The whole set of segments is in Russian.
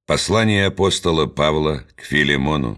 Послание апостола Павла к Филимону.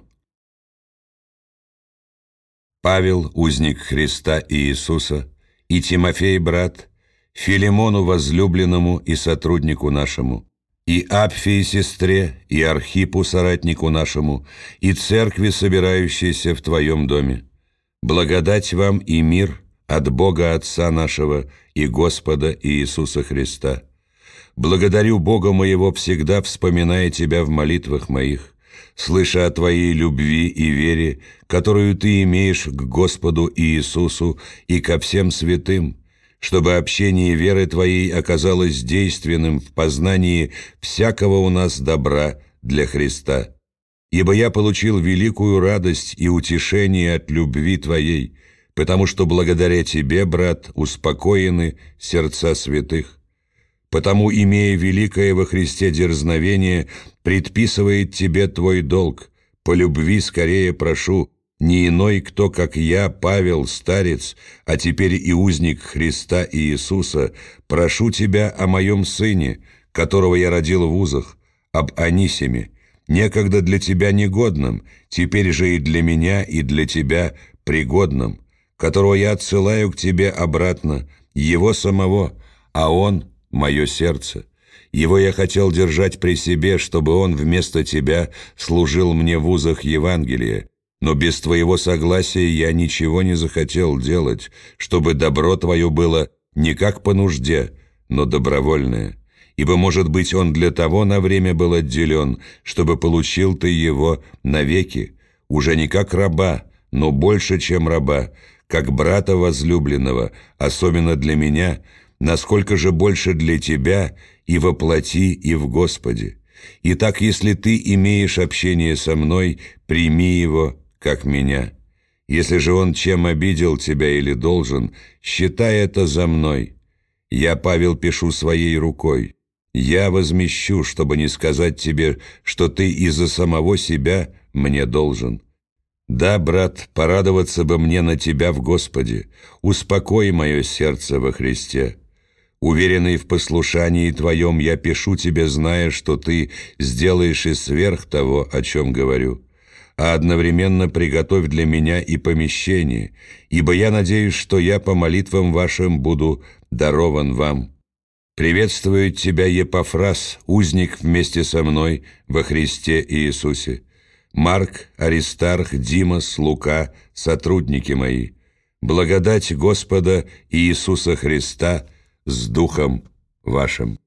Павел, узник Христа и Иисуса, и Тимофей, брат, Филимону, возлюбленному и сотруднику нашему, и Апфии, сестре, и Архипу, соратнику нашему, и церкви, собирающейся в Твоем доме. Благодать вам и мир от Бога Отца нашего и Господа Иисуса Христа. Благодарю Бога моего, всегда вспоминая Тебя в молитвах моих, слыша о Твоей любви и вере, которую Ты имеешь к Господу Иисусу и ко всем святым, чтобы общение веры Твоей оказалось действенным в познании всякого у нас добра для Христа. Ибо я получил великую радость и утешение от любви Твоей, потому что благодаря Тебе, брат, успокоены сердца святых. Потому, имея великое во Христе дерзновение, предписывает Тебе Твой долг. По любви скорее прошу, не иной кто, как я, Павел, старец, а теперь и узник Христа и Иисуса, прошу Тебя о моем сыне, которого я родил в узах, об Анисиме, некогда для Тебя негодным, теперь же и для меня, и для Тебя пригодным, которого я отсылаю к Тебе обратно, его самого, а он — мое сердце. Его я хотел держать при себе, чтобы он вместо Тебя служил мне в узах Евангелия, но без Твоего согласия я ничего не захотел делать, чтобы добро Твое было не как по нужде, но добровольное. Ибо, может быть, он для того на время был отделен, чтобы получил Ты его навеки, уже не как раба, но больше, чем раба, как брата возлюбленного, особенно для меня, насколько же больше для Тебя и во плоти, и в Господе. Итак, если Ты имеешь общение со мной, прими его, как меня. Если же он чем обидел Тебя или должен, считай это за мной. Я, Павел, пишу своей рукой. Я возмещу, чтобы не сказать Тебе, что Ты из-за самого себя мне должен. Да, брат, порадоваться бы мне на Тебя в Господе. Успокой мое сердце во Христе. Уверенный в послушании Твоем, я пишу Тебе, зная, что Ты сделаешь и сверх того, о чем говорю. А одновременно приготовь для меня и помещение, ибо я надеюсь, что я по молитвам вашим буду дарован вам. Приветствует тебя Епафрас, узник вместе со мной во Христе Иисусе. Марк, Аристарх, Димас, Лука, сотрудники мои. Благодать Господа Иисуса Христа с Духом вашим.